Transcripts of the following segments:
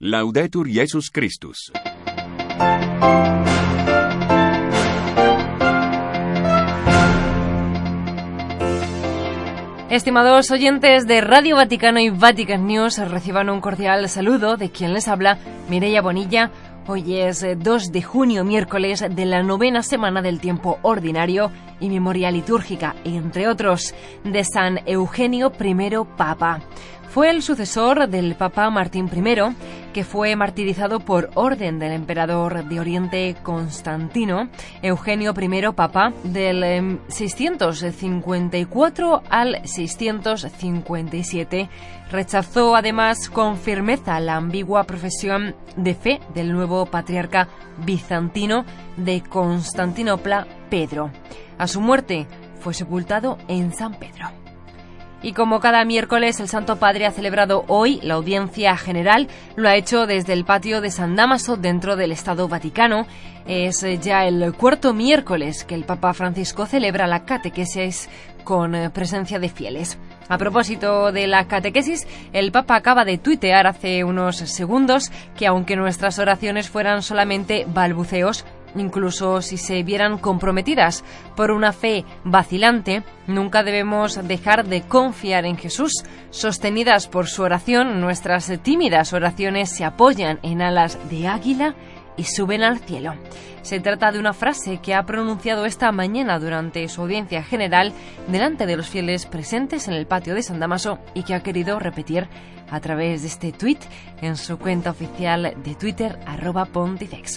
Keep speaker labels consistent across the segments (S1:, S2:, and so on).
S1: Laudetur Jesus Christus.
S2: Estimados oyentes de Radio Vaticano y Vatican News, reciban un cordial saludo de quien les habla, Mireia Bonilla. Hoy es 2 de junio, miércoles de la 9ª semana del tiempo ordinario y memoria litúrgica, entre otros, de San Eugenio I Papa. Fue el sucesor del Papa Martín I, que fue martirizado por orden del emperador de Oriente Constantino. Eugenio I Papa, del 654 al 657, rechazó además con firmeza la ambigua profesión de fe del nuevo patriarca bizantino de Constantinopla, Pedro. A su muerte fue sepultado en San Pedro. Y como cada miércoles, el Santo Padre ha celebrado hoy la audiencia general. Lo ha hecho desde el patio de San Dámaso, dentro del Estado Vaticano. Es ya el cuarto miércoles que el Papa Francisco celebra la catequesis con presencia de fieles. A propósito de la catequesis, el Papa acaba de tuitear hace unos segundos que aunque nuestras oraciones fueran solamente balbuceos, incluso si se vieran comprometidas por una fe vacilante, nunca debemos dejar de confiar en Jesús. Sostenidas por su oración, nuestras tímidas oraciones se apoyan en alas de águila y suben al cielo. Se trata de una frase que ha pronunciado esta mañana durante su audiencia general delante de los fieles presentes en el patio de San Dámaso y que ha querido repetir a través de este tuit en su cuenta oficial de Twitter, @pontifex.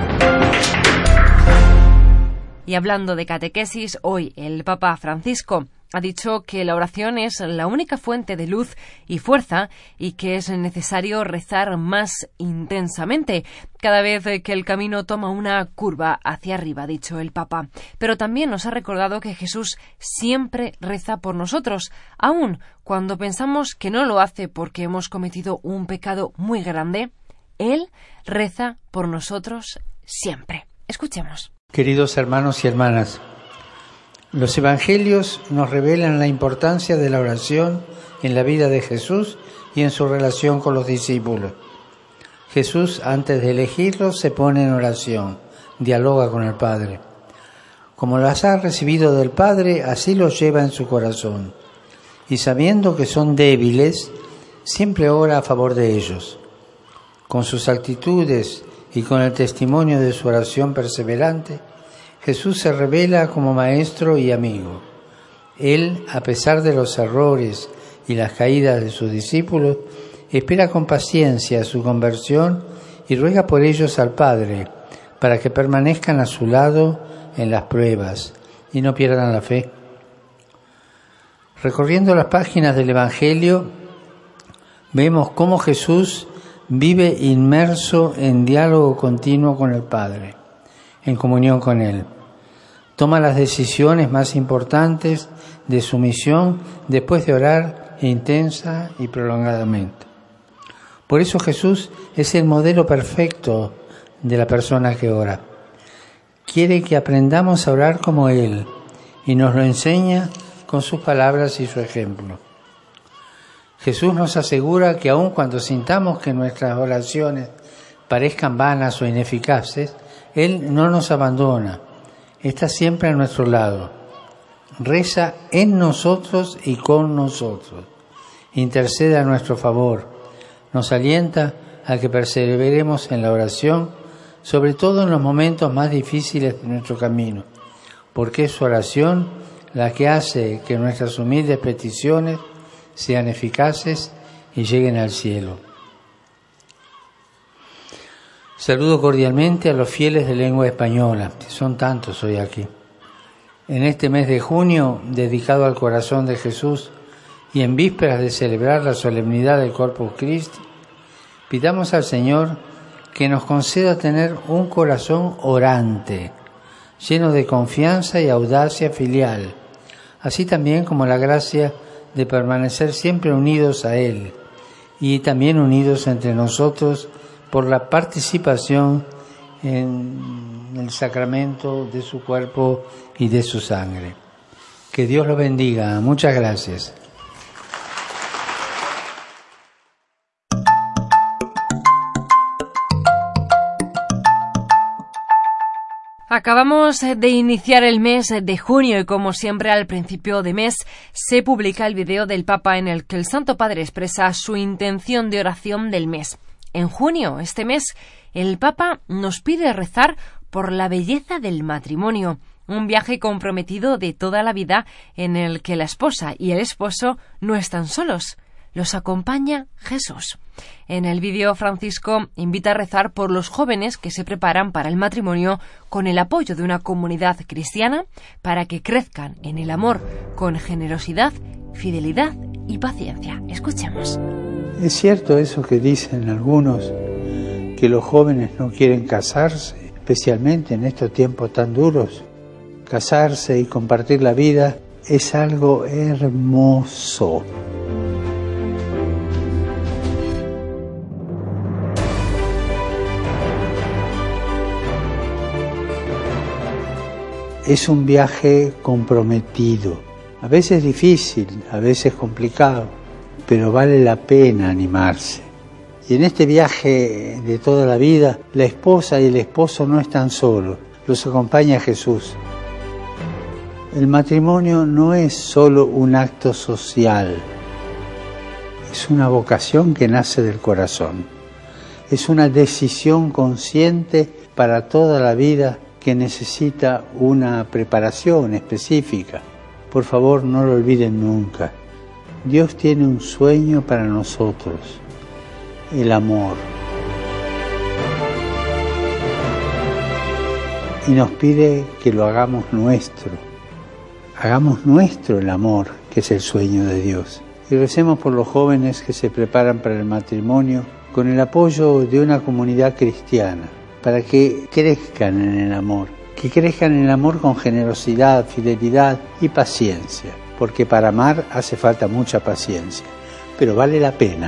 S2: Y hablando de catequesis, hoy el Papa Francisco ha dicho que la oración es la única fuente de luz y fuerza y que es necesario rezar más intensamente cada vez que el camino toma una curva hacia arriba, ha dicho el Papa. Pero también nos ha recordado que Jesús siempre reza por nosotros, aun cuando pensamos que no lo hace porque hemos cometido un pecado muy grande. Él reza por nosotros siempre. Escuchemos.
S3: Queridos hermanos y hermanas, los evangelios nos revelan la importancia de la oración en la vida de Jesús y en su relación con los discípulos. Jesús, antes de elegirlos, se pone en oración, dialoga con el Padre. Como las ha recibido del Padre, así los lleva en su corazón. Y sabiendo que son débiles, siempre ora a favor de ellos. Con sus actitudes y con el testimonio de su oración perseverante, Jesús se revela como maestro y amigo. Él, a pesar de los errores y las caídas de sus discípulos, espera con paciencia su conversión y ruega por ellos al Padre, para que permanezcan a su lado en las pruebas y no pierdan la fe. Recorriendo las páginas del Evangelio, vemos cómo Jesús vive inmerso en diálogo continuo con el Padre, en comunión con Él. Toma las decisiones más importantes de su misión después de orar intensa y prolongadamente. Por eso Jesús es el modelo perfecto de la persona que ora. Quiere que aprendamos a orar como Él y nos lo enseña con sus palabras y su ejemplo. Jesús nos asegura que aun cuando sintamos que nuestras oraciones parezcan vanas o ineficaces, Él no nos abandona, está siempre a nuestro lado. Reza en nosotros y con nosotros, intercede a nuestro favor, nos alienta a que perseveremos en la oración, sobre todo en los momentos más difíciles de nuestro camino, porque es su oración la que hace que nuestras humildes peticiones sean eficaces y lleguen al cielo. Saludo cordialmente a los fieles de lengua española, que son tantos hoy aquí. En este mes de junio, dedicado al corazón de Jesús y en vísperas de celebrar la solemnidad del Corpus Christi, pidamos al Señor que nos conceda tener un corazón orante, lleno de confianza y audacia filial, así también como la gracia de permanecer siempre unidos a Él y también unidos entre nosotros por la participación en el sacramento de su cuerpo y de su sangre. Que Dios lo bendiga. Muchas gracias.
S2: Acabamos de iniciar el mes de junio y, como siempre, al principio de mes se publica el video del Papa en el que el Santo Padre expresa su intención de oración del mes. En junio, este mes, el Papa nos pide rezar por la belleza del matrimonio, un viaje comprometido de toda la vida en el que la esposa y el esposo no están solos. Los acompaña Jesús. En el vídeo, Francisco invita a rezar por los jóvenes que se preparan para el matrimonio con el apoyo de una comunidad cristiana para que crezcan en el amor con generosidad, fidelidad y paciencia. Escuchemos.
S3: Es cierto eso que dicen algunos, que los jóvenes no quieren casarse, especialmente en estos tiempos tan duros. Casarse y compartir la vida es algo hermoso. Es un viaje comprometido, a veces difícil, a veces complicado, pero vale la pena animarse. Y en este viaje de toda la vida, la esposa y el esposo no están solos, los acompaña Jesús. El matrimonio no es solo un acto social, es una vocación que nace del corazón. Es una decisión consciente para toda la vida que necesita una preparación específica. Por favor, no lo olviden nunca. Dios tiene un sueño para nosotros, el amor. Y nos pide que lo hagamos nuestro. Hagamos nuestro el amor, que es el sueño de Dios. Y recemos por los jóvenes que se preparan para el matrimonio con el apoyo de una comunidad cristiana, para que crezcan en el amor, que crezcan en el amor con generosidad, fidelidad y paciencia, porque para amar hace falta mucha paciencia, pero vale la pena,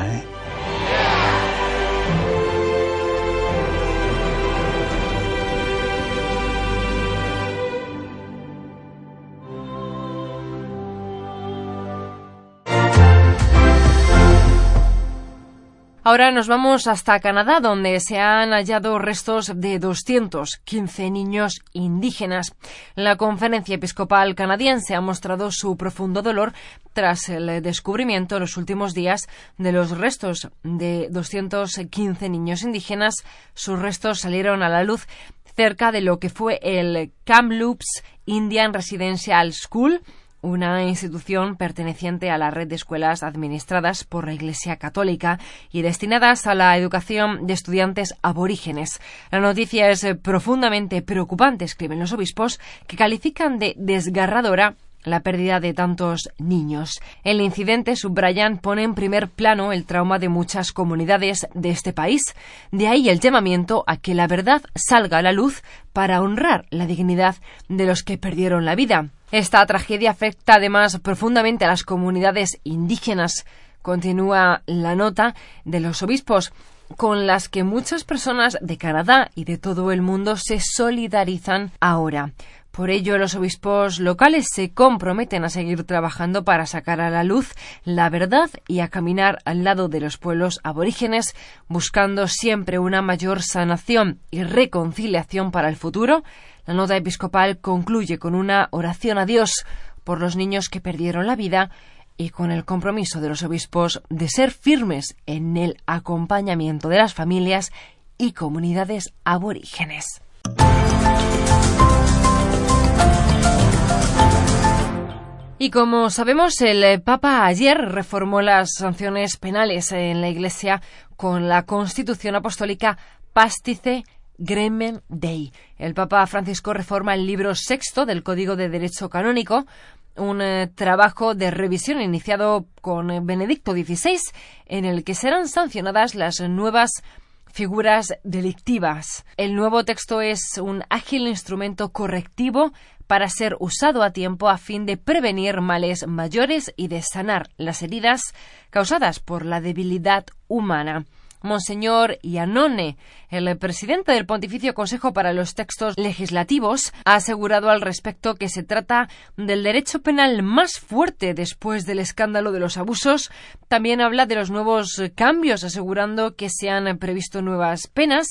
S2: Ahora nos vamos hasta Canadá, donde se han hallado restos de 215 niños indígenas. La Conferencia Episcopal Canadiense ha mostrado su profundo dolor tras el descubrimiento en los últimos días de los restos de 215 niños indígenas. Sus restos salieron a la luz cerca de lo que fue el Kamloops Indian Residential School, una institución perteneciente a la red de escuelas administradas por la Iglesia Católica y destinadas a la educación de estudiantes aborígenes. La noticia es profundamente preocupante, escriben los obispos, que califican de desgarradora la pérdida de tantos niños. El incidente, subrayan, pone en primer plano el trauma de muchas comunidades de este país. De ahí el llamamiento a que la verdad salga a la luz para honrar la dignidad de los que perdieron la vida. Esta tragedia afecta además profundamente a las comunidades indígenas, continúa la nota de los obispos, con las que muchas personas de Canadá y de todo el mundo se solidarizan ahora. Por ello, los obispos locales se comprometen a seguir trabajando para sacar a la luz la verdad y a caminar al lado de los pueblos aborígenes, buscando siempre una mayor sanación y reconciliación para el futuro. La nota episcopal concluye con una oración a Dios por los niños que perdieron la vida y con el compromiso de los obispos de ser firmes en el acompañamiento de las familias y comunidades aborígenes. Y como sabemos, el Papa ayer reformó las sanciones penales en la Iglesia con la Constitución Apostólica Pastice Gremen Dei. El Papa Francisco reforma el libro sexto del Código de Derecho Canónico, un trabajo de revisión iniciado con Benedicto XVI, en el que serán sancionadas las nuevas figuras delictivas. El nuevo texto es un ágil instrumento correctivo para ser usado a tiempo a fin de prevenir males mayores y de sanar las heridas causadas por la debilidad humana. Monseñor Iannone, el presidente del Pontificio Consejo para los Textos Legislativos, ha asegurado al respecto que se trata del derecho penal más fuerte después del escándalo de los abusos. También habla de los nuevos cambios, asegurando que se han previsto nuevas penas,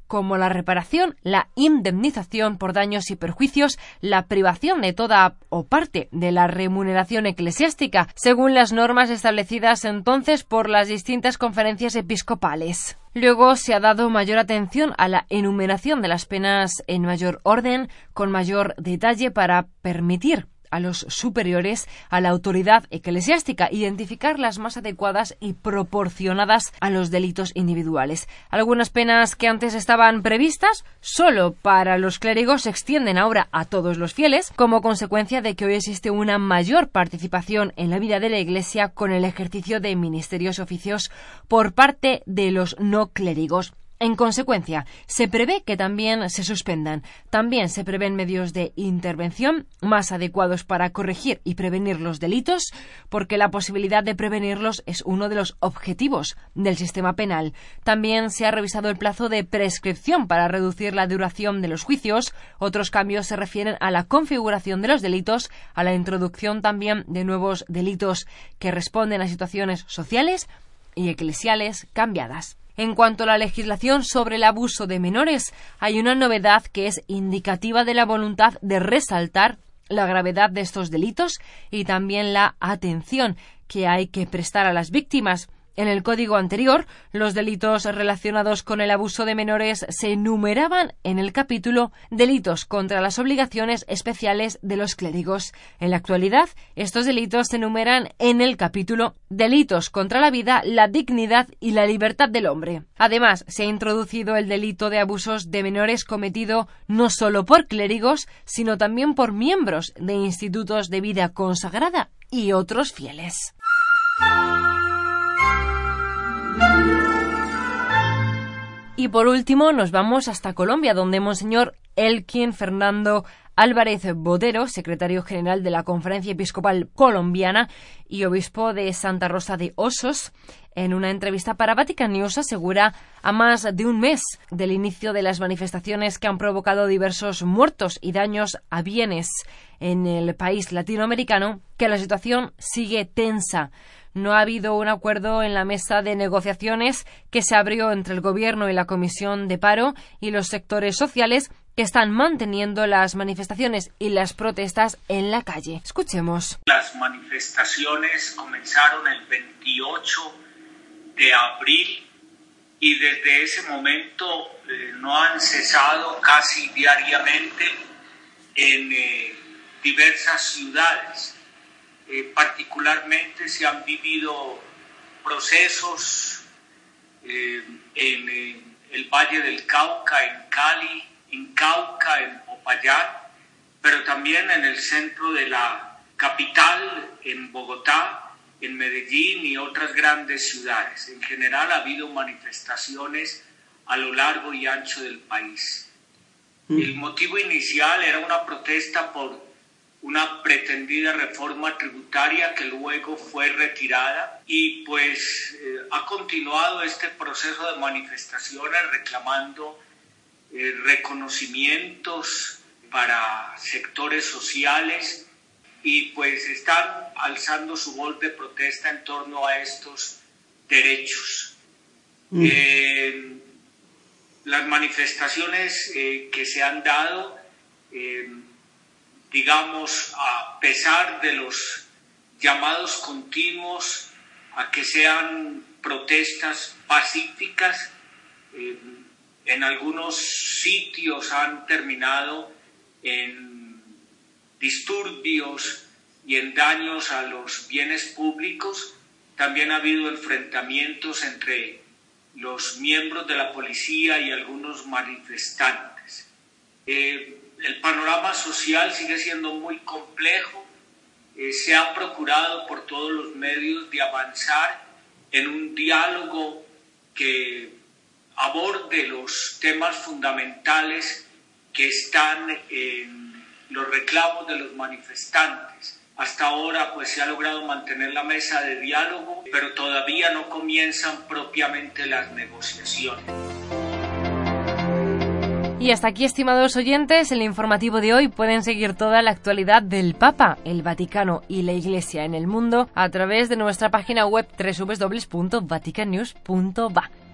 S2: como la reparación, la indemnización por daños y perjuicios, la privación de toda o parte de la remuneración eclesiástica, según las normas establecidas entonces por las distintas conferencias episcopales. Luego se ha dado mayor atención a la enumeración de las penas en mayor orden, con mayor detalle, para permitir a los superiores, a la autoridad eclesiástica, identificar las más adecuadas y proporcionadas a los delitos individuales. Algunas penas que antes estaban previstas solo para los clérigos se extienden ahora a todos los fieles, como consecuencia de que hoy existe una mayor participación en la vida de la Iglesia con el ejercicio de ministerios y oficios por parte de los no clérigos. En consecuencia, se prevé que también se suspendan. También se prevén medios de intervención más adecuados para corregir y prevenir los delitos, porque la posibilidad de prevenirlos es uno de los objetivos del sistema penal. También se ha revisado el plazo de prescripción para reducir la duración de los juicios. Otros cambios se refieren a la configuración de los delitos, a la introducción también de nuevos delitos que responden a situaciones sociales y eclesiales cambiadas. En cuanto a la legislación sobre el abuso de menores, hay una novedad que es indicativa de la voluntad de resaltar la gravedad de estos delitos y también la atención que hay que prestar a las víctimas. En el código anterior, los delitos relacionados con el abuso de menores se enumeraban en el capítulo Delitos contra las obligaciones especiales de los clérigos. En la actualidad, estos delitos se enumeran en el capítulo Delitos contra la vida, la dignidad y la libertad del hombre. Además, se ha introducido el delito de abusos de menores cometido no solo por clérigos, sino también por miembros de institutos de vida consagrada y otros fieles. Y por último nos vamos hasta Colombia, donde Monseñor Elkin Fernando Álvarez Botero, secretario general de la Conferencia Episcopal Colombiana y obispo de Santa Rosa de Osos, en una entrevista para Vatican News asegura, a más de un mes del inicio de las manifestaciones que han provocado diversos muertos y daños a bienes en el país latinoamericano, que la situación sigue tensa. No ha habido un acuerdo en la mesa de negociaciones que se abrió entre el Gobierno y la Comisión de Paro y los sectores sociales que están manteniendo las manifestaciones y las protestas en la calle. Escuchemos.
S4: Las manifestaciones comenzaron el 28 de abril y desde ese momento no han cesado casi diariamente en diversas ciudades. Particularmente se han vivido procesos en el Valle del Cauca, en Cali, en Cauca, en Popayán, pero también en el centro de la capital, en Bogotá, en Medellín y otras grandes ciudades. En general ha habido manifestaciones a lo largo y ancho del país. El motivo inicial era una protesta por una pretendida reforma tributaria que luego fue retirada y pues ha continuado este proceso de manifestaciones reclamando reconocimientos para sectores sociales y pues están alzando su voz de protesta en torno a estos derechos. Las manifestaciones que se han dado digamos, a pesar de los llamados continuos a que sean protestas pacíficas, en algunos sitios han terminado en disturbios y en daños a los bienes públicos. También ha habido enfrentamientos entre los miembros de la policía y algunos manifestantes. El panorama social sigue siendo muy complejo. Se ha procurado por todos los medios de avanzar en un diálogo que aborde los temas fundamentales que están en los reclamos de los manifestantes. Hasta ahora pues se ha logrado mantener la mesa de diálogo, pero todavía no comienzan propiamente las negociaciones.
S2: Y hasta aquí, estimados oyentes, el informativo de hoy. Pueden seguir toda la actualidad del Papa, el Vaticano y la Iglesia en el mundo a través de nuestra página web www.vaticannews.va.